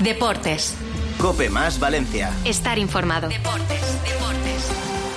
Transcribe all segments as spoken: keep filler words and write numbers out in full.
Deportes. COPE más Valencia. Estar informado. Deportes, deportes.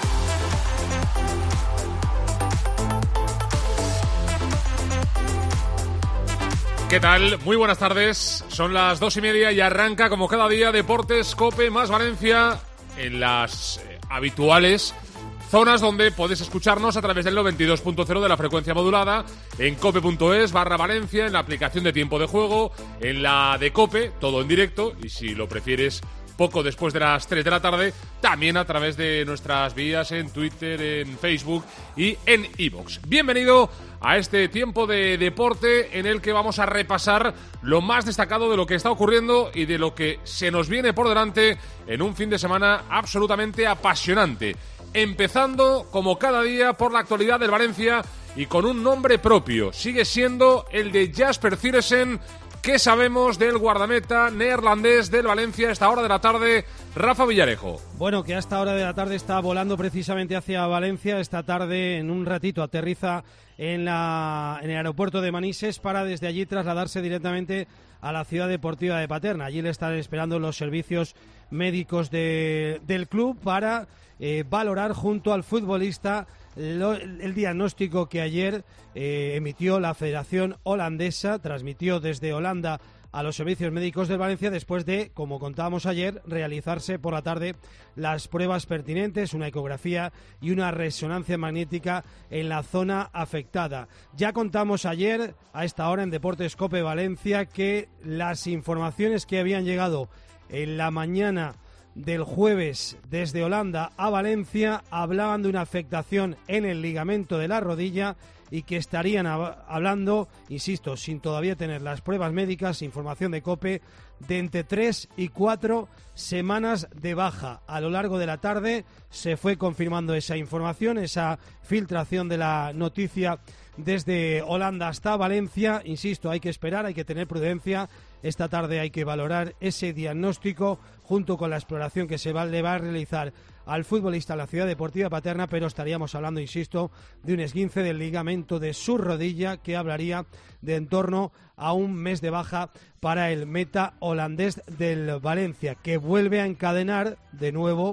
¿Qué tal? Muy buenas tardes. Son las dos y media y arranca como cada día Deportes COPE más Valencia en las eh, habituales zonas donde podéis escucharnos a través del noventa y dos punto cero de la frecuencia modulada, en cope.es barra Valencia, en la aplicación de tiempo de juego, en la de COPE, todo en directo, y si lo prefieres poco después de las tres de la tarde, también a través de nuestras vías en Twitter, en Facebook y en iVoox. Bienvenido a este tiempo de deporte en el que vamos a repasar lo más destacado de lo que está ocurriendo y de lo que se nos viene por delante en un fin de semana absolutamente apasionante. Empezando, como cada día, por la actualidad del Valencia y con un nombre propio. Sigue siendo el de Jasper Cillessen. ¿Qué sabemos del guardameta neerlandés del Valencia a esta hora de la tarde? Rafa Villarejo. Bueno, que a esta hora de la tarde está volando precisamente hacia Valencia. Esta tarde, en un ratito, aterriza en, la, en el aeropuerto de Manises para desde allí trasladarse directamente a la ciudad deportiva de Paterna. Allí le están esperando los servicios médicos de, del club para eh, valorar junto al futbolista lo, el diagnóstico que ayer eh, emitió la Federación Holandesa, transmitió desde Holanda a los servicios médicos del Valencia después de, como contábamos ayer, realizarse por la tarde las pruebas pertinentes, una ecografía y una resonancia magnética en la zona afectada. Ya contamos ayer, a esta hora en Deportes COPE Valencia, que las informaciones que habían llegado en la mañana del jueves desde Holanda a Valencia hablaban de una afectación en el ligamento de la rodilla y que estarían hablando, insisto, sin todavía tener las pruebas médicas, información de COPE, de entre tres y cuatro semanas de baja. A lo largo de la tarde se fue confirmando esa información, esa filtración de la noticia desde Holanda hasta Valencia. Insisto, hay que esperar, hay que tener prudencia. Esta tarde hay que valorar ese diagnóstico junto con la exploración que se va, le va a realizar al futbolista en la ciudad deportiva Paterna, pero estaríamos hablando, insisto, de un esguince del ligamento de su rodilla que hablaría de en torno a un mes de baja para el meta holandés del Valencia, que vuelve a encadenar de nuevo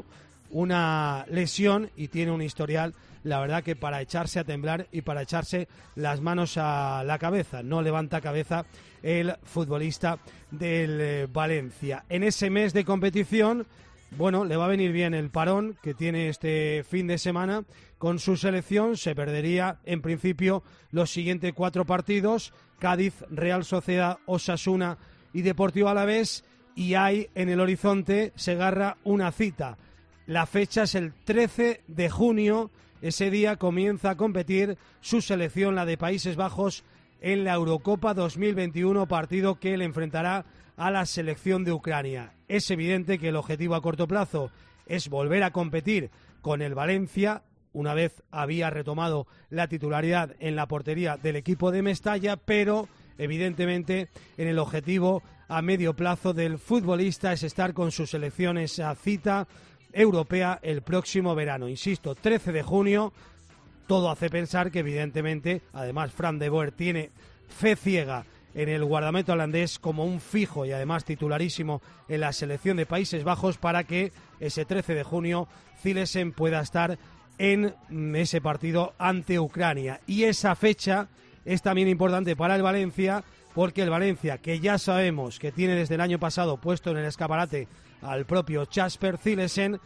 una lesión y tiene un historial, la verdad, que para echarse a temblar y para echarse las manos a la cabeza. No levanta cabeza el futbolista del eh, Valencia. En ese mes de competición, bueno, le va a venir bien el parón que tiene este fin de semana con su selección. Se perdería, en principio, los siguientes cuatro partidos: Cádiz, Real Sociedad, Osasuna y Deportivo Alavés. Y hay en el horizonte, Segarra, una cita. La fecha es el trece de junio. Ese día comienza a competir su selección, la de Países Bajos, en la Eurocopa dos mil veintiuno, partido que le enfrentará a la selección de Ucrania. Es evidente que el objetivo a corto plazo es volver a competir con el Valencia, una vez había retomado la titularidad en la portería del equipo de Mestalla, pero evidentemente en el objetivo a medio plazo del futbolista es estar con sus selecciones a cita europea el próximo verano. Insisto, trece de junio, todo hace pensar que evidentemente, además, Fran de Boer tiene fe ciega en el guardameta holandés como un fijo y además titularísimo en la selección de Países Bajos para que ese trece de junio Cillessen pueda estar en ese partido ante Ucrania. Y esa fecha es también importante para el Valencia, porque el Valencia, que ya sabemos que tiene desde el año pasado puesto en el escaparate al propio Jasper Cillessen,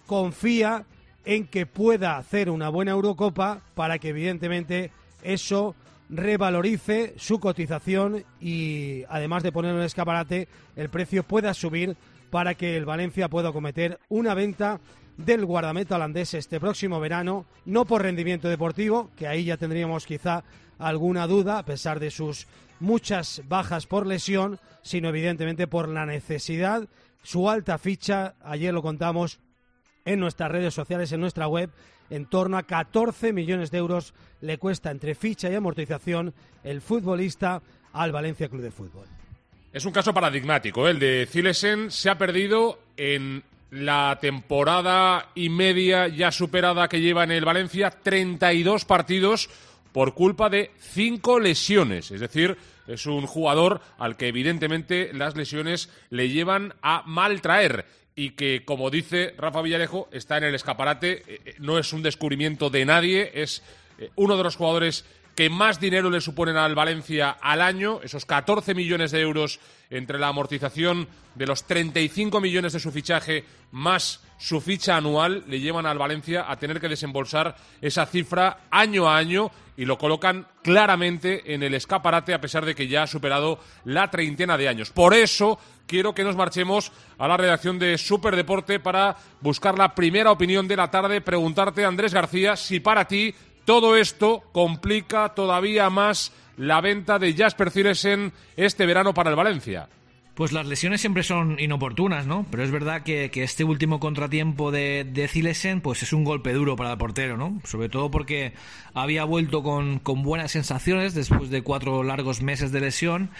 confía en que pueda hacer una buena Eurocopa para que evidentemente eso revalorice su cotización y, además de ponerlo en el escaparate, el precio pueda subir para que el Valencia pueda acometer una venta del guardameta holandés este próximo verano, no por rendimiento deportivo, que ahí ya tendríamos quizá alguna duda a pesar de sus muchas bajas por lesión, sino evidentemente por la necesidad, su alta ficha. Ayer lo contamos en nuestras redes sociales, en nuestra web, en torno a catorce millones de euros le cuesta entre ficha y amortización el futbolista al Valencia Club de Fútbol. Es un caso paradigmático, ¿eh? El de Cillessen. Se ha perdido en la temporada y media ya superada que lleva en el Valencia treinta y dos partidos, por culpa de cinco lesiones. Es decir, es un jugador al que evidentemente las lesiones le llevan a maltraer y que, como dice Rafa Villarejo, está en el escaparate. Eh, no es un descubrimiento de nadie, es eh, uno de los jugadores que más dinero le suponen al Valencia al año, esos catorce millones de euros entre la amortización de los treinta y cinco millones de su fichaje más su ficha anual, le llevan al Valencia a tener que desembolsar esa cifra año a año y lo colocan claramente en el escaparate a pesar de que ya ha superado la treintena de años. Por eso quiero que nos marchemos a la redacción de Superdeporte para buscar la primera opinión de la tarde, preguntarte, Andrés García, si para ti todo esto complica todavía más la venta de Jasper Cillessen este verano para el Valencia. Pues las lesiones siempre son inoportunas, ¿no? Pero es verdad que, que este último contratiempo de, de Cillessen pues es un golpe duro para el portero, ¿no? Sobre todo porque había vuelto con, con buenas sensaciones después de cuatro largos meses de lesión.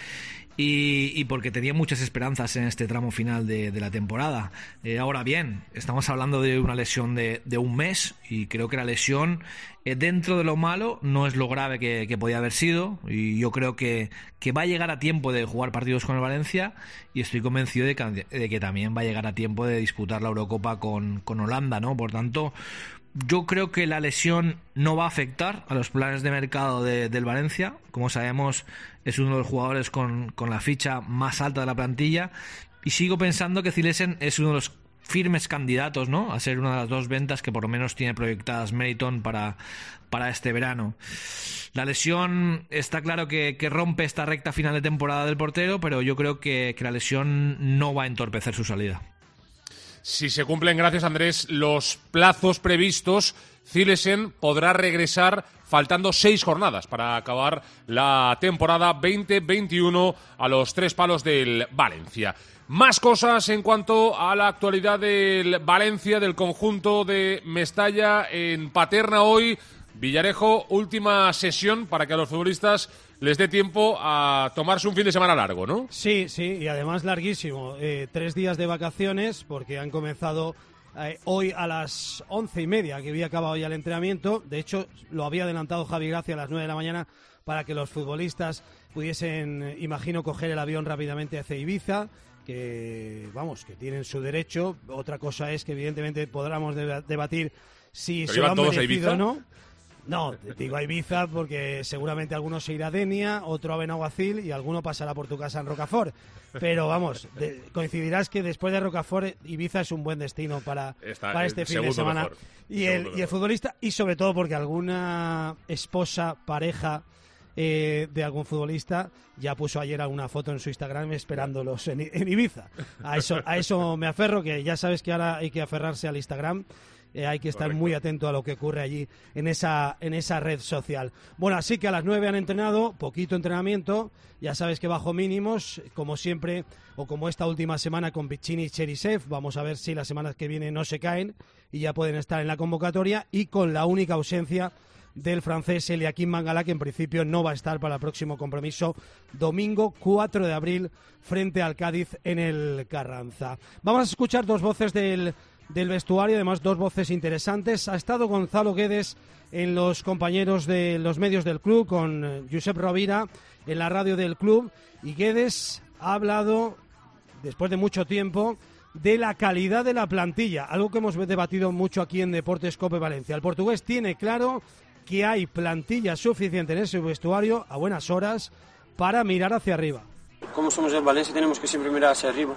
Y, y porque tenía muchas esperanzas en este tramo final de, de la temporada. Eh, ahora bien, estamos hablando de una lesión de, de un mes y creo que la lesión, eh, dentro de lo malo, no es lo grave que, que podía haber sido, y yo creo que, que va a llegar a tiempo de jugar partidos con el Valencia y estoy convencido de que, de que también va a llegar a tiempo de disputar la Eurocopa con, con Holanda, ¿no? Por tanto, yo creo que la lesión no va a afectar a los planes de mercado de, del Valencia. Como sabemos, es uno de los jugadores con, con la ficha más alta de la plantilla y sigo pensando que Cillessen es uno de los firmes candidatos, ¿no?, a ser una de las dos ventas que por lo menos tiene proyectadas Meriton para, para este verano. La lesión está claro que, que rompe esta recta final de temporada del portero, pero yo creo que, que la lesión no va a entorpecer su salida. Si se cumplen, gracias Andrés, los plazos previstos, Cillessen podrá regresar faltando seis jornadas para acabar la temporada veinte veintiuno a los tres palos del Valencia. Más cosas en cuanto a la actualidad del Valencia, del conjunto de Mestalla en Paterna hoy. Villarejo, última sesión para que a los futbolistas les dé tiempo a tomarse un fin de semana largo, ¿no? Sí, sí, y además larguísimo. Eh, tres días de vacaciones porque han comenzado eh, hoy a las once y media, que había acabado ya el entrenamiento. De hecho, lo había adelantado Javi Gracia a las nueve de la mañana para que los futbolistas pudiesen, imagino, coger el avión rápidamente hacia Ibiza, que, vamos, que tienen su derecho. Otra cosa es que, evidentemente, podamos debatir si se lo han merecido o no. No, te digo a Ibiza porque seguramente alguno se irá a Denia, otro a Benaguacil y alguno pasará por tu casa en Rocafort. Pero vamos, de, coincidirás que después de Rocafort, Ibiza es un buen destino para, para este fin de semana. Mejor, y, el, y el futbolista, y sobre todo porque alguna esposa, pareja eh, de algún futbolista ya puso ayer alguna foto en su Instagram esperándolos en, en Ibiza. A eso, a eso me aferro, que ya sabes que ahora hay que aferrarse al Instagram. Eh, hay que estar Correcto. Muy atento a lo que ocurre allí en esa en esa red social. Bueno, así que a las nueve han entrenado, poquito entrenamiento, ya sabes que bajo mínimos, como siempre, o como esta última semana con Piccini y Cherisev. Vamos a ver si las semanas que vienen no se caen y ya pueden estar en la convocatoria, y con la única ausencia del francés Eliakim Mangala, que en principio no va a estar para el próximo compromiso, domingo cuatro de abril, frente al Cádiz en el Carranza. Vamos a escuchar dos voces del del vestuario, además dos voces interesantes. Ha estado Gonzalo Guedes en los compañeros de los medios del club, con Josep Rovira en la radio del club, y Guedes ha hablado, después de mucho tiempo, de la calidad de la plantilla, algo que hemos debatido mucho aquí en Deportes Cope Valencia. El portugués tiene claro que hay plantilla suficiente en ese vestuario a buenas horas para mirar hacia arriba. Como somos en Valencia tenemos que siempre mirar hacia arriba.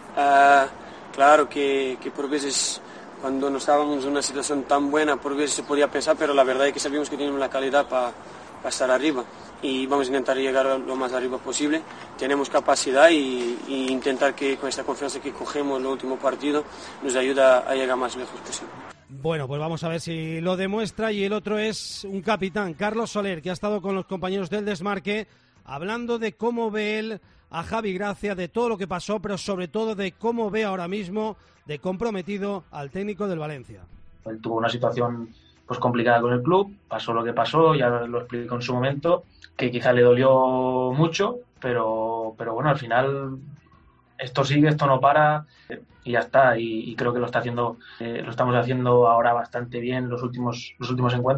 Uh... Claro que, que por veces, cuando no estábamos en una situación tan buena, por veces se podía pensar, pero la verdad es que sabíamos que tenemos la calidad para pa estar arriba y vamos a intentar llegar lo más arriba posible. Tenemos capacidad y, y intentar que con esta confianza que cogemos en el último partido nos ayuda a llegar más lejos posible. Bueno, pues vamos a ver si lo demuestra. Y el otro es un capitán, Carlos Soler, que ha estado con los compañeros del Desmarque hablando de cómo ve él a Javi Gracia, de todo lo que pasó, pero sobre todo de cómo ve ahora mismo de comprometido al técnico del Valencia. Él tuvo una situación pues complicada con el club, pasó lo que pasó, ya lo explicó en su momento, que quizá le dolió mucho, pero, pero bueno, al final esto sigue, esto no para y ya está, y, y creo que lo está haciendo, eh, lo estamos haciendo ahora bastante bien los últimos, los últimos encuentros,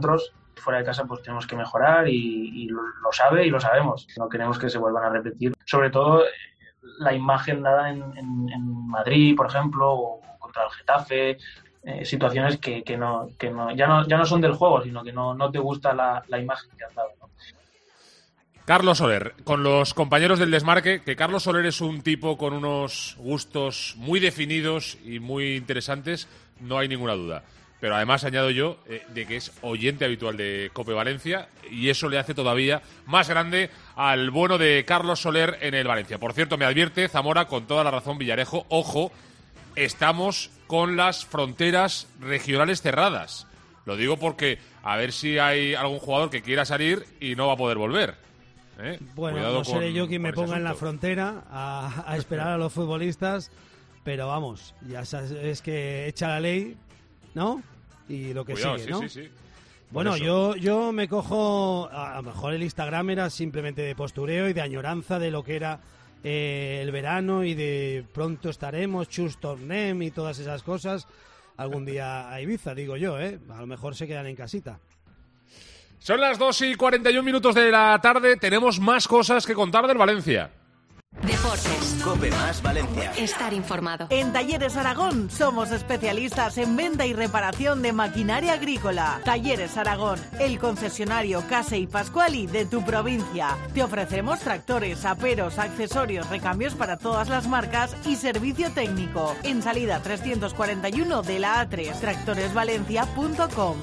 fuera de casa pues tenemos que mejorar y, y lo, lo sabe y lo sabemos. No queremos que se vuelvan a repetir. Sobre todo la imagen dada en, en, en Madrid, por ejemplo, o contra el Getafe, eh, situaciones que, que, no, que no, ya no ya no son del juego, sino que no, no te gusta la, la imagen que han dado, ¿no? Carlos Soler, con los compañeros del Desmarque, que Carlos Soler es un tipo con unos gustos muy definidos y muy interesantes, no hay ninguna duda. Pero además añado yo eh, de que es oyente habitual de COPE Valencia y eso le hace todavía más grande al bueno de Carlos Soler en el Valencia. Por cierto, me advierte Zamora, con toda la razón, Villarejo, ojo, estamos con las fronteras regionales cerradas. Lo digo porque a ver si hay algún jugador que quiera salir y no va a poder volver. ¿Eh? Bueno, Cuidado no seré con, yo quien me ponga en la asunto. frontera a, a esperar a los futbolistas, pero vamos, ya sabes, es que echa la ley, ¿no? Y lo que Cuidado, sigue, sí, ¿no? sí, sí. Bueno, eso. yo yo me cojo, a lo mejor el Instagram era simplemente de postureo y de añoranza de lo que era eh, el verano y de pronto estaremos, chus tornem y todas esas cosas, algún día a Ibiza, digo yo, ¿eh? A lo mejor se quedan en casita. Son las dos y cuarenta y un minutos de la tarde. Tenemos más cosas que contar del Valencia. Deportes. COPE más Valencia. Estar informado. En Talleres Aragón somos especialistas en venta y reparación de maquinaria agrícola. Talleres Aragón, el concesionario Case y Pascuali de tu provincia. Te ofrecemos tractores, aperos, accesorios, recambios para todas las marcas y servicio técnico. En salida trescientos cuarenta y uno de la A tres, tractores valencia punto com.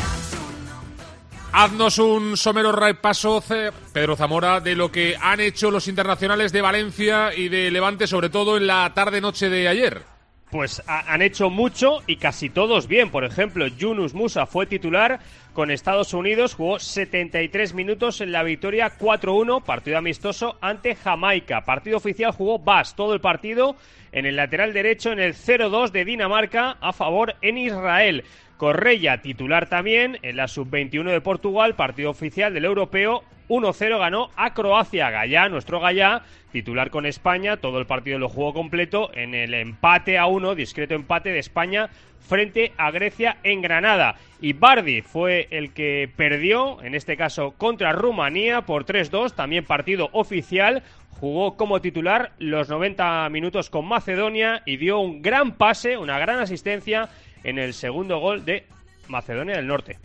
Haznos un somero repaso, Pedro Zamora, de lo que han hecho los internacionales de Valencia y de Levante, sobre todo en la tarde-noche de ayer. Pues ha, han hecho mucho y casi todos bien. Por ejemplo, Yunus Musa fue titular con Estados Unidos, jugó setenta y tres minutos en la victoria cuatro uno, partido amistoso ante Jamaica. Partido oficial jugó Bas todo el partido en el lateral derecho en el cero dos de Dinamarca a favor en Israel. Correia, titular también en la sub veintiuno de Portugal, partido oficial del europeo, uno cero ganó a Croacia. Gallá, nuestro Gallá, titular con España, todo el partido lo jugó completo en el empate a uno, discreto empate de España frente a Grecia en Granada. Y Bardi fue el que perdió, en este caso contra Rumanía, por tres dos, también partido oficial. Jugó como titular los noventa minutos con Macedonia y dio un gran pase, una gran asistencia en el segundo gol de Macedonia del Norte.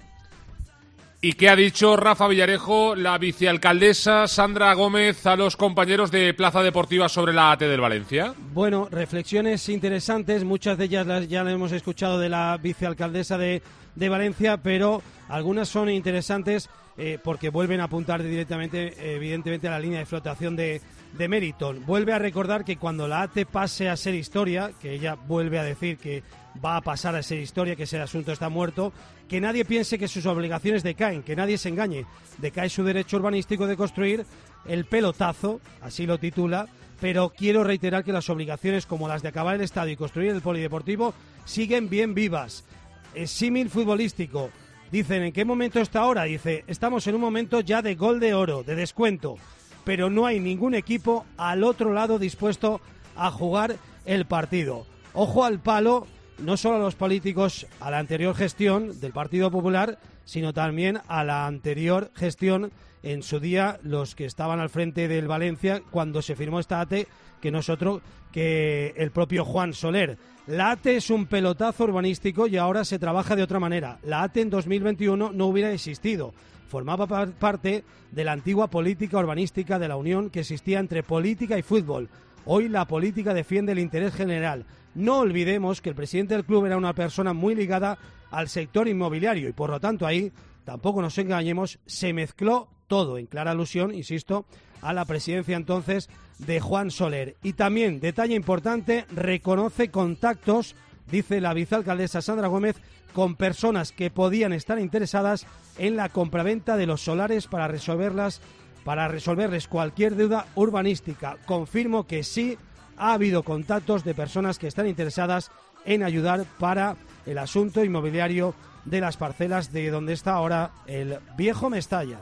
¿Y qué ha dicho Rafa Villarejo, la vicealcaldesa Sandra Gómez, a los compañeros de Plaza Deportiva sobre la A T del Valencia? Bueno, reflexiones interesantes, muchas de ellas las, ya las hemos escuchado de la vicealcaldesa de, de Valencia, pero algunas son interesantes eh, porque vuelven a apuntar directamente, evidentemente, a la línea de flotación de, de Meriton. Vuelve a recordar que cuando la A T pase a ser historia, que ella vuelve a decir que va a pasar a ser historia, que ese asunto está muerto, que nadie piense que sus obligaciones decaen, que nadie se engañe, decae su derecho urbanístico de construir el pelotazo, así lo titula, pero quiero reiterar que las obligaciones como las de acabar el estadio y construir el polideportivo siguen bien vivas. Es símil futbolístico. Dicen, ¿en qué momento está ahora? Dice, estamos en un momento ya de gol de oro, de descuento, pero no hay ningún equipo al otro lado dispuesto a jugar el partido. Ojo al palo, no solo a los políticos, a la anterior gestión del Partido Popular, sino también a la anterior gestión, en su día, los que estaban al frente del Valencia cuando se firmó esta A T, que no es otro que el propio Juan Soler. La A T es un pelotazo urbanístico y ahora se trabaja de otra manera. La A T en dos mil veintiuno no hubiera existido. Formaba parte de la antigua política urbanística de la Unión que existía entre política y fútbol. Hoy la política defiende el interés general. No olvidemos que el presidente del club era una persona muy ligada al sector inmobiliario y por lo tanto ahí, tampoco nos engañemos, se mezcló todo, en clara alusión, insisto, a la presidencia entonces de Juan Soler. Y también, detalle importante, reconoce contactos, dice la vicealcaldesa Sandra Gómez, con personas que podían estar interesadas en la compraventa de los solares para resolverlas, para resolverles cualquier deuda urbanística. Confirmo que sí ha habido contactos de personas que están interesadas en ayudar para el asunto inmobiliario de las parcelas de donde está ahora el viejo Mestalla.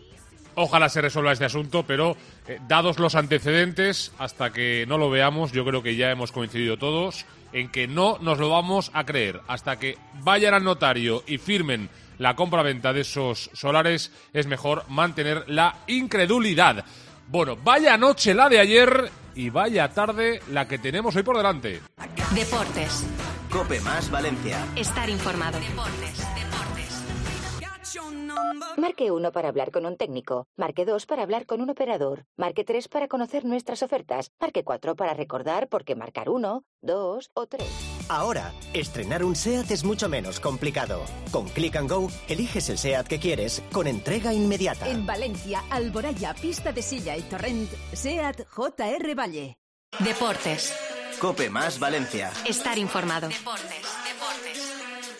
Ojalá se resuelva este asunto, pero eh, dados los antecedentes, hasta que no lo veamos, yo creo que ya hemos coincidido todos en que no nos lo vamos a creer. Hasta que vayan al notario y firmen la compra-venta de esos solares, es mejor mantener la incredulidad. Bueno, vaya noche la de ayer y vaya tarde la que tenemos hoy por delante. Deportes. Cope Más Valencia. Estar informado. Deportes, deportes. Marque uno para hablar con un técnico. Marque dos para hablar con un operador. Marque tres para conocer nuestras ofertas. Marque cuatro para recordar por qué marcar uno, dos o tres. Ahora, estrenar un SEAT es mucho menos complicado. Con Click and Go, eliges el SEAT que quieres con entrega inmediata. En Valencia, Alboraya, Pista de Silla y Torrent, SEAT J R Valle. Deportes. Cope Más Valencia. Estar informado. Deportes, deportes.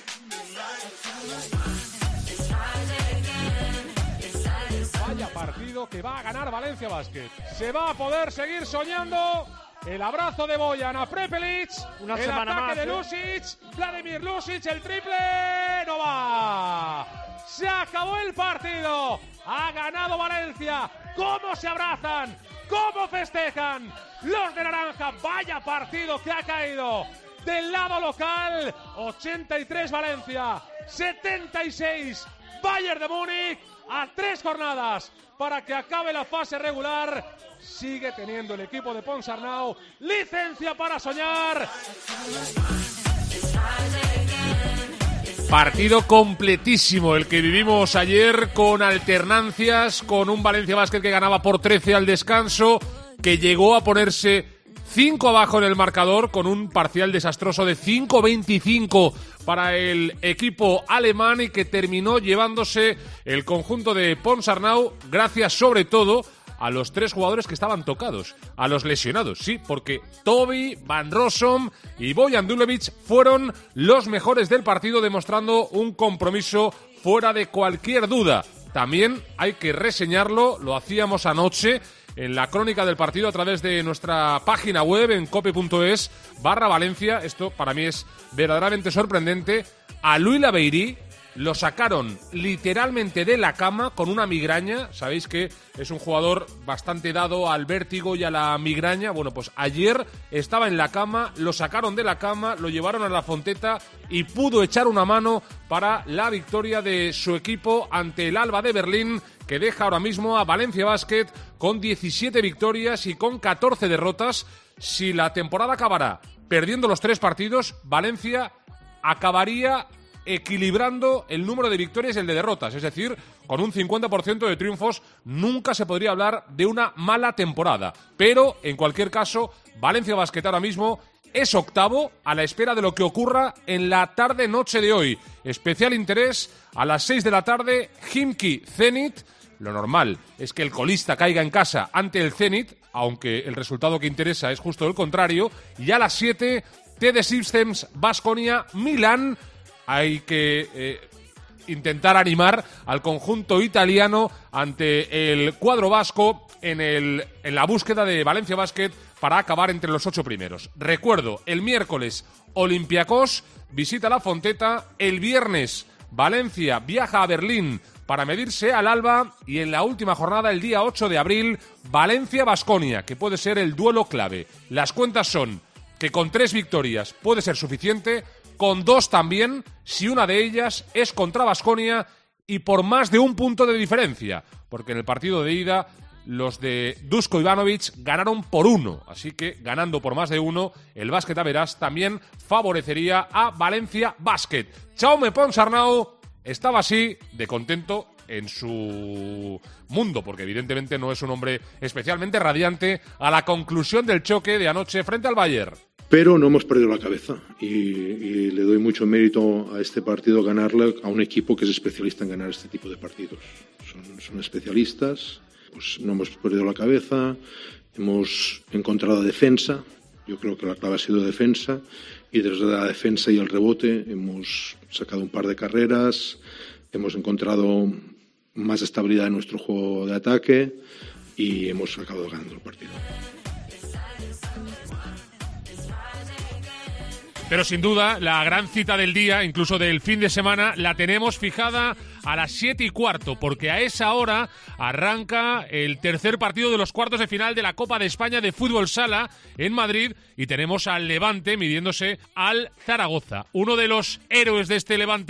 Vaya partido que va a ganar Valencia Basket. Se va a poder seguir soñando. El abrazo de Bojan a Prepelic. Una el semana ataque más, de ¿eh? Lucic. Vladimir Lucic, el triple. No va. Se acabó el partido. Ha ganado Valencia. ¿Cómo se abrazan? ¿Cómo festejan? Los de naranja. Vaya partido que ha caído. Del lado local, ochenta y tres Valencia, setenta y seis Bayern de Múnich. A tres jornadas para que acabe la fase regular. Sigue teniendo el equipo de Ponsarnau licencia para soñar. Partido completísimo el que vivimos ayer, con alternancias, con un Valencia Basket que ganaba por trece al descanso, que llegó a ponerse cinco abajo en el marcador, con un parcial desastroso de cinco veinticinco para el equipo alemán, y que terminó llevándose el conjunto de Ponsarnau, gracias sobre todo a los tres jugadores que estaban tocados, a los lesionados, sí, porque Toby, Van Rossum y Bojan Dulevic fueron los mejores del partido, demostrando un compromiso fuera de cualquier duda. También hay que reseñarlo, lo hacíamos anoche en la crónica del partido a través de nuestra página web en cope.es barra Valencia. Esto para mí es verdaderamente sorprendente. A Louis Labeyrie lo sacaron literalmente de la cama con una migraña. Sabéis que es un jugador bastante dado al vértigo y a la migraña. Bueno, pues ayer estaba en la cama, lo sacaron de la cama, lo llevaron a la Fonteta y pudo echar una mano para la victoria de su equipo ante el Alba de Berlín, que deja ahora mismo a Valencia Basket con diecisiete victorias y con catorce derrotas. Si la temporada acabara perdiendo los tres partidos, Valencia acabaría equilibrando el número de victorias y el de derrotas, es decir, con un cincuenta por ciento de triunfos. Nunca se podría hablar de una mala temporada, pero en cualquier caso, Valencia Basket ahora mismo es octavo, a la espera de lo que ocurra en la tarde-noche de hoy. Especial interés a las seis de la tarde, Khimki Zenit. Lo normal es que el colista caiga en casa ante el Zenit, aunque el resultado que interesa es justo el contrario. Y a las siete, T D Systems Baskonia Milán. Hay que eh, intentar animar al conjunto italiano ante el cuadro vasco en, el, en la búsqueda de Valencia Basket para acabar entre los ocho primeros. Recuerdo, el miércoles Olympiacos visita la Fonteta, el viernes Valencia viaja a Berlín para medirse al Alba, y en la última jornada, el día ocho de abril, Valencia-Baskonia, que puede ser el duelo clave. Las cuentas son que con tres victorias puede ser suficiente, con dos también, si una de ellas es contra Baskonia y por más de un punto de diferencia, porque en el partido de ida los de Dusko Ivanovic ganaron por uno, así que ganando por más de uno, el Basket Average también favorecería a Valencia Basket. Jaume Ponsarnau estaba así de contento en su mundo, porque evidentemente no es un hombre especialmente radiante a la conclusión del choque de anoche frente al Bayern. Pero no hemos perdido la cabeza y, y le doy mucho mérito a este partido ganarle a un equipo que es especialista en ganar este tipo de partidos. Son, son especialistas, pues no hemos perdido la cabeza, hemos encontrado defensa, yo creo que la clave ha sido defensa, y desde la defensa y el rebote hemos sacado un par de carreras, hemos encontrado más estabilidad en nuestro juego de ataque y hemos acabado ganando el partido. Pero sin duda, la gran cita del día, incluso del fin de semana, la tenemos fijada a las siete y cuarto, porque a esa hora arranca el tercer partido de los cuartos de final de la Copa de España de Fútbol Sala en Madrid, y tenemos al Levante midiéndose al Zaragoza. Uno de los héroes de este Levante,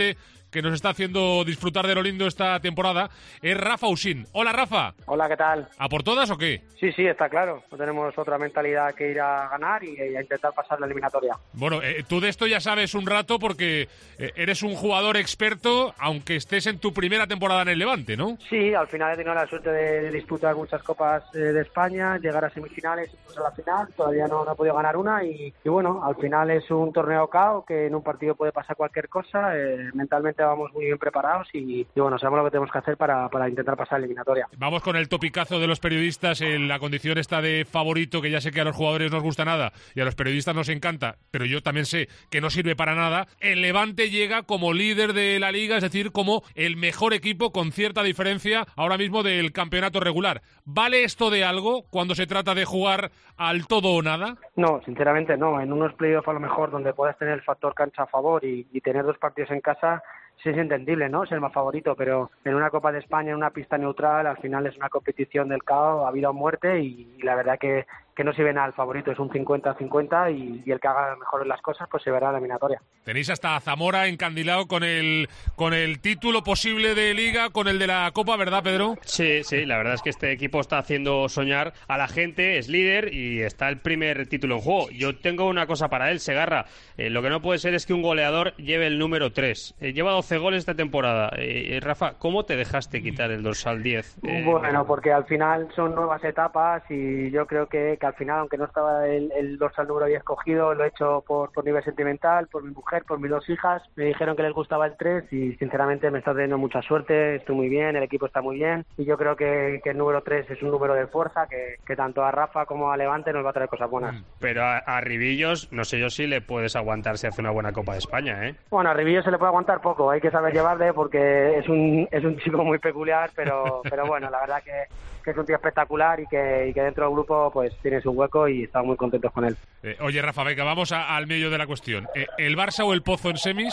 que nos está haciendo disfrutar de lo lindo esta temporada, es Rafa Usín. Hola, Rafa. Hola, ¿qué tal? ¿A por todas o qué? Sí, sí, está claro. No tenemos otra mentalidad que ir a ganar y, y a intentar pasar la eliminatoria. Bueno, eh, tú de esto ya sabes un rato porque eh, eres un jugador experto, aunque estés en tu primera temporada en el Levante, ¿no? Sí, al final he tenido la suerte de, de disputar muchas copas eh, de España, llegar a semifinales, incluso a la final. Todavía no, no he podido ganar una y, y bueno, al final es un torneo K O que en un partido puede pasar cualquier cosa. Eh, mentalmente vamos muy bien preparados y, y bueno, sabemos lo que tenemos que hacer para, para intentar pasar la eliminatoria. Vamos con el topicazo de los periodistas en la condición esta de favorito, que ya sé que a los jugadores no nos gusta nada y a los periodistas nos encanta, pero yo también sé que no sirve para nada. El Levante llega como líder de la Liga, es decir, como el mejor equipo con cierta diferencia ahora mismo del campeonato regular. ¿Vale esto de algo cuando se trata de jugar al todo o nada? No, sinceramente no. En unos playoffs a lo mejor donde puedas tener el factor cancha a favor y, y tener dos partidos en casa, sí es entendible, ¿no? Es el más favorito, pero en una Copa de España, en una pista neutral, al final es una competición del K O, a vida o muerte, y, y la verdad que, que no se ven al favorito, es un cincuenta cincuenta y, y el que haga mejor las cosas pues se verá en la eliminatoria. Tenéis hasta a Zamora encandilado con el con el título posible de Liga, con el de la Copa, ¿verdad, Pedro? Sí, sí, la verdad es que este equipo está haciendo soñar a la gente, es líder y está el primer título en juego. Yo tengo una cosa para él, Segarra, eh, lo que no puede ser es que un goleador lleve el número tres, eh, lleva doce goles esta temporada. Eh, Rafa, ¿cómo te dejaste quitar el dorsal diez? Eh, bueno, porque al final son nuevas etapas y yo creo que, que al final, aunque no estaba el, el dorsal número diez cogido, lo he hecho por, por nivel sentimental, por mi mujer, por mis dos hijas. Me dijeron que les gustaba el tres y sinceramente me está teniendo mucha suerte, estoy muy bien, el equipo está muy bien y yo creo que, que el número tres es un número de fuerza que, que tanto a Rafa como a Levante nos va a traer cosas buenas. Pero a, a Ribillos, no sé yo si le puedes aguantar si hace una buena Copa de España, ¿eh? Bueno, a Ribillos se le puede aguantar poco, hay que saber llevarle porque es un es un chico muy peculiar, pero pero bueno, la verdad que, que es un tío espectacular y que, y que dentro del grupo pues tiene su hueco y estamos muy contentos con él. Eh, oye, Rafa, venga, vamos a, al medio de la cuestión. Eh, ¿El Barça o el Pozo en semis?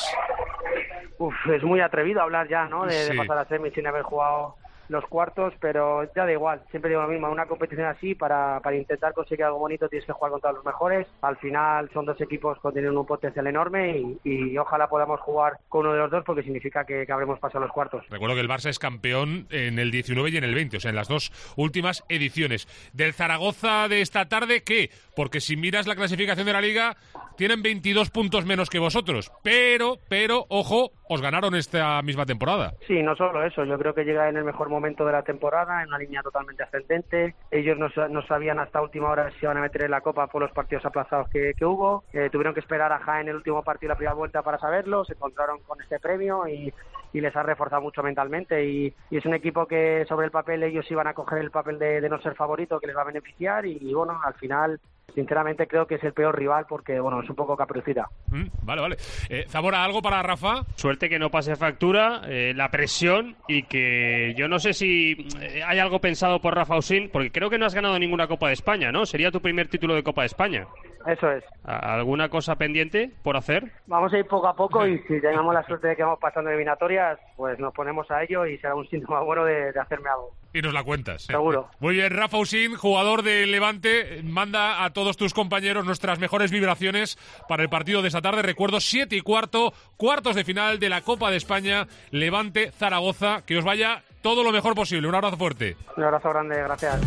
Uf, es muy atrevido hablar ya, ¿no? De, Sí. de pasar a semis sin haber jugado los cuartos, pero ya da igual, siempre digo lo mismo, en una competición así, para, para intentar conseguir algo bonito tienes que jugar contra los mejores. Al final son dos equipos que tienen un potencial enorme y, y ojalá podamos jugar con uno de los dos porque significa que, que habremos pasado los cuartos. Recuerdo que el Barça es campeón en el diecinueve y en el veinte, o sea, en las dos últimas ediciones. Del Zaragoza de esta tarde, ¿qué? Porque si miras la clasificación de la Liga, tienen veintidós puntos menos que vosotros, pero, pero, ojo, os ganaron esta misma temporada. Sí, no solo eso, yo creo que llega en el mejor momento de la temporada, en una línea totalmente ascendente. Ellos no, no sabían hasta última hora si iban a meter en la Copa por los partidos aplazados que, que hubo. Eh, tuvieron que esperar a Jaén el último partido de la primera vuelta para saberlo, se encontraron con este premio y, y les ha reforzado mucho mentalmente y, y es un equipo que sobre el papel ellos iban a coger el papel de, de no ser favorito, que les va a beneficiar y, y bueno, al final sinceramente creo que es el peor rival porque bueno, es un poco caperucita. Mm, vale, vale. Eh, Zamora, ¿algo para Rafa? Suerte que no pase factura, eh, la presión y que yo no sé si eh, hay algo pensado por Rafa Usín, porque creo que no has ganado ninguna Copa de España, ¿no? Sería tu primer título de Copa de España. Eso es. ¿Alguna cosa pendiente por hacer? Vamos a ir poco a poco y si tenemos la suerte de que vamos pasando eliminatorias, pues nos ponemos a ello y será un síntoma bueno de, de hacerme algo. Y nos la cuentas. Seguro. Muy bien, Rafa Usín, jugador del Levante, manda a todos tus compañeros nuestras mejores vibraciones para el partido de esta tarde. Recuerdo, siete y cuarto, cuartos de final de la Copa de España, Levante-Zaragoza. Que os vaya todo lo mejor posible. Un abrazo fuerte. Un abrazo grande, gracias.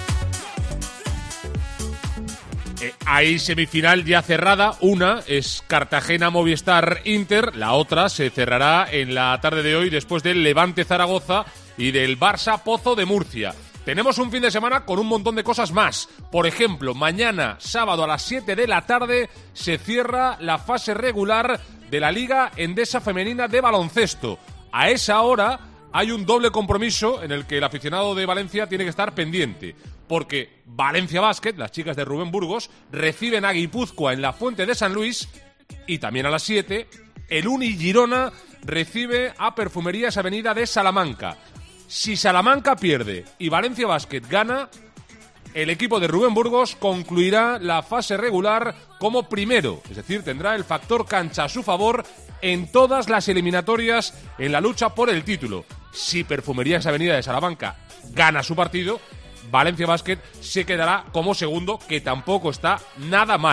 Eh, hay semifinal ya cerrada, una es Cartagena-Movistar-Inter, la otra se cerrará en la tarde de hoy después del Levante-Zaragoza y del Barça-Pozo de Murcia. Tenemos un fin de semana con un montón de cosas más. Por ejemplo, mañana, sábado a las siete de la tarde, se cierra la fase regular de la Liga Endesa Femenina de Baloncesto. A esa hora hay un doble compromiso en el que el aficionado de Valencia tiene que estar pendiente, porque Valencia Basket, las chicas de Rubén Burgos, reciben a Guipúzcoa en la Fuente de San Luis, y también a las siete, el Uni Girona recibe a Perfumerías Avenida de Salamanca. Si Salamanca pierde y Valencia Basket gana, el equipo de Rubén Burgos concluirá la fase regular como primero, es decir, tendrá el factor cancha a su favor en todas las eliminatorias en la lucha por el título. Si Perfumerías Avenida de Salamanca gana su partido, Valencia Basket se quedará como segundo, que tampoco está nada mal.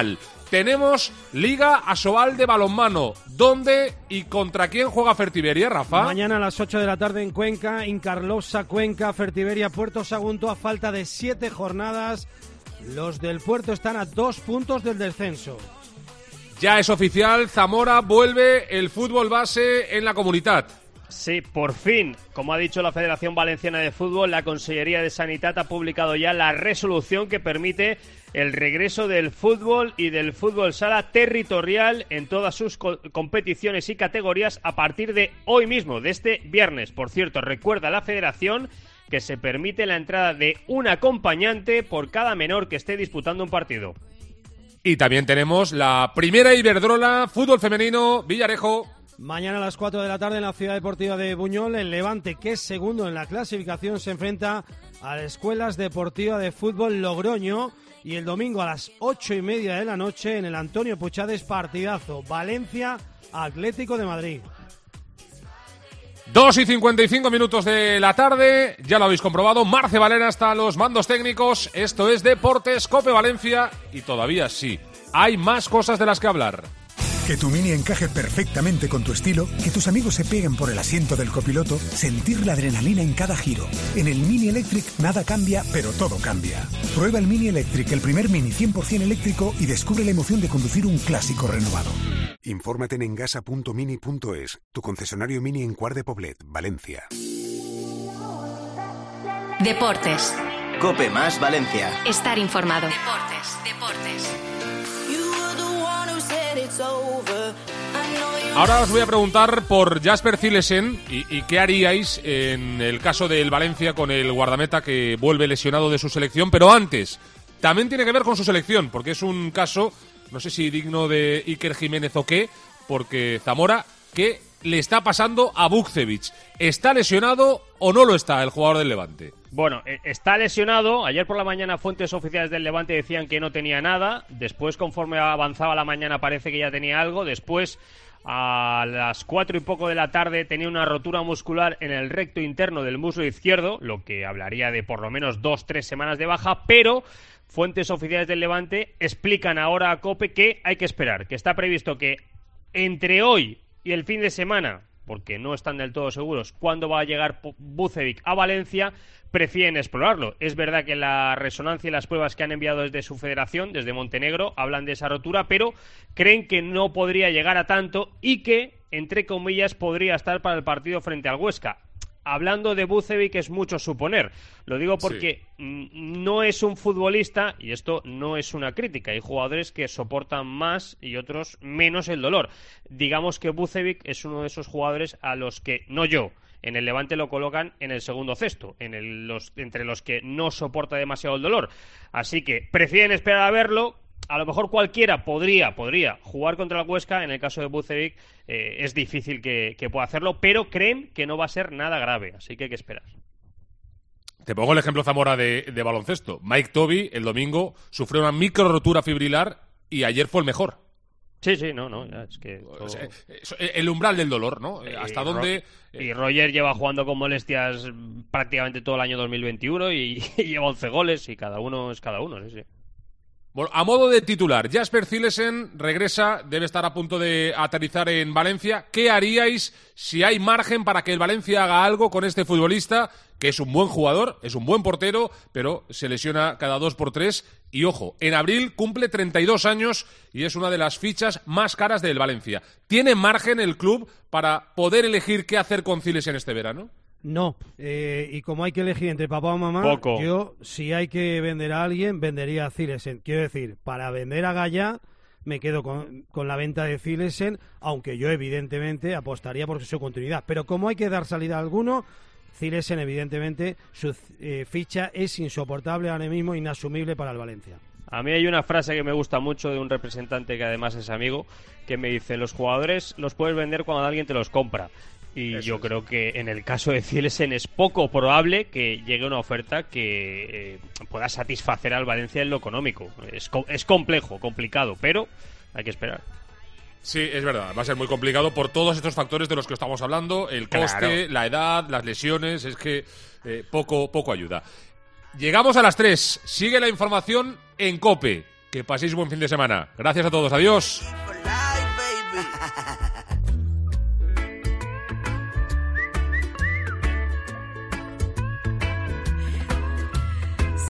tenemos Liga Asobal de balonmano. ¿Dónde y contra quién juega Fertiberia, Rafa? Mañana a las ocho de la tarde en Cuenca, Incarlosa, Cuenca, Fertiberia, Puerto Sagunto, a falta de siete jornadas. Los del Puerto están a dos puntos del descenso. Ya es oficial, Zamora vuelve el fútbol base en la Comunitat. Sí, por fin, como ha dicho la Federación Valenciana de Fútbol, la Consellería de Sanidad ha publicado ya la resolución que permite el regreso del fútbol y del fútbol sala territorial en todas sus co- competiciones y categorías a partir de hoy mismo, de este viernes. Por cierto, recuerda la Federación que se permite la entrada de un acompañante por cada menor que esté disputando un partido. Y también tenemos la primera Iberdrola, fútbol femenino, Villarejo. Mañana a las cuatro de la tarde en la Ciudad Deportiva de Buñol, el Levante, que es segundo en la clasificación, se enfrenta a las Escuelas Deportivas de Fútbol Logroño. Y el domingo a las ocho y media de la noche en el Antonio Puchades, partidazo, Valencia Atlético de Madrid. Dos y cincuenta y cinco minutos de la tarde, ya lo habéis comprobado, Marce Valera está a los mandos técnicos. Esto es Deportes Cope Valencia y todavía sí, hay más cosas de las que hablar. Que tu Mini encaje perfectamente con tu estilo, que tus amigos se peguen por el asiento del copiloto, sentir la adrenalina en cada giro. En el Mini Electric nada cambia, pero todo cambia. Prueba el Mini Electric, el primer Mini cien por ciento eléctrico, y descubre la emoción de conducir un clásico renovado. Infórmate en engasa punto mini punto es, tu concesionario Mini en Cuart de Poblet, Valencia. Deportes. Cope Más Valencia. Estar informado. Deportes, deportes. Ahora os voy a preguntar por Jasper Cillesen y, y qué haríais en el caso del Valencia con el guardameta que vuelve lesionado de su selección, pero antes, también tiene que ver con su selección, porque es un caso, no sé si digno de Iker Jiménez o qué, porque Zamora, ¿qué le está pasando a Vukcevic? ¿Está lesionado o no lo está el jugador del Levante? Bueno, está lesionado. Ayer por la mañana fuentes oficiales del Levante decían que no tenía nada. Después, conforme avanzaba la mañana, parece que ya tenía algo. Después, a las cuatro y poco de la tarde, tenía una rotura muscular en el recto interno del muslo izquierdo, lo que hablaría de por lo menos dos, tres semanas de baja, pero fuentes oficiales del Levante explican ahora a COPE que hay que esperar, que está previsto que entre hoy y el fin de semana, porque no están del todo seguros cuándo va a llegar Vukcevic a Valencia, prefieren explorarlo. Es verdad que la resonancia y las pruebas que han enviado desde su federación, desde Montenegro, hablan de esa rotura, pero creen que no podría llegar a tanto y que, entre comillas, podría estar para el partido frente al Huesca. Hablando de Vukcevic es mucho suponer. Lo digo porque sí. no es un futbolista, y esto no es una crítica. Hay jugadores que soportan más y otros menos el dolor. Digamos que Vukcevic es uno de esos jugadores a los que, no yo, en el Levante lo colocan en el segundo cesto, en el, los, entre los que no soporta demasiado el dolor. Así que prefieren esperar a verlo. A lo mejor cualquiera podría, podría jugar contra el Huesca. En el caso de Vukcevic eh, es difícil que, que pueda hacerlo, pero creen que no va a ser nada grave, así que hay que esperar. Te pongo el ejemplo Zamora de, de baloncesto. Mike Toby el domingo sufrió una micro rotura fibrilar y ayer fue el mejor. Sí, sí, no, no, ya, es que... Todo... O sea, el umbral del dolor, ¿no? Eh, ¿Hasta dónde...? Ro y Roger lleva jugando con molestias prácticamente todo el año dos mil veintiuno y, y lleva once goles y cada uno es cada uno, sí, sí. Bueno, a modo de titular, Jasper Cillesen regresa, debe estar a punto de aterrizar en Valencia. ¿Qué haríais si hay margen para que el Valencia haga algo con este futbolista, que es un buen jugador, es un buen portero, pero se lesiona cada dos por tres? Y ojo, en abril cumple treinta y dos años y es una de las fichas más caras del Valencia. ¿Tiene margen el club para poder elegir qué hacer con Cillesen este verano? No, eh, y como hay que elegir entre papá o mamá, Poco. yo, si hay que vender a alguien, vendería a Cillesen. Quiero decir, para vender a Gaya, me quedo con, con la venta de Cillesen, aunque yo evidentemente apostaría por su continuidad. Pero como hay que dar salida a alguno, Cillesen evidentemente su eh, ficha es insoportable ahora mismo, inasumible para el Valencia. A mí hay una frase que me gusta mucho de un representante que además es amigo, que me dice: los jugadores los puedes vender cuando alguien te los compra. Y Eso yo es. creo que en el caso de Cillesen es poco probable que llegue una oferta que eh, pueda satisfacer al Valencia en lo económico. Es, co es complejo, complicado, pero hay que esperar. Sí, es verdad, va a ser muy complicado por todos estos factores de los que estamos hablando, el coste, claro. la edad, las lesiones, es que eh, poco, poco ayuda. Llegamos a las tres, sigue la información en COPE. Que paséis buen fin de semana. Gracias a todos. Adiós.